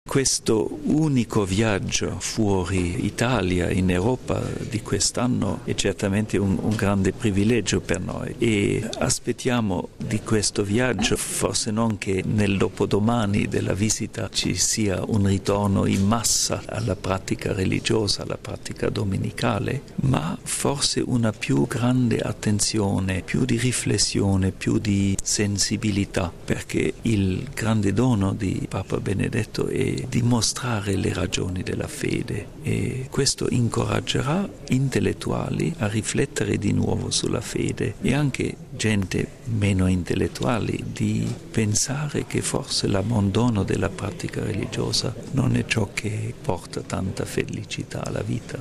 Questo unico viaggio fuori Italia, in Europa di quest'anno è certamente un grande privilegio per noi e aspettiamo di questo viaggio, forse non che nel dopodomani della visita ci sia un ritorno in massa alla pratica religiosa, alla pratica domenicale, ma forse una più grande attenzione, più di riflessione, più di sensibilità, perché il grande dono di Papa Benedetto è dimostrare le ragioni della fede e questo incoraggerà intellettuali a riflettere di nuovo sulla fede e anche gente meno intellettuali di pensare che forse l'abbandono della pratica religiosa non è ciò che porta tanta felicità alla vita.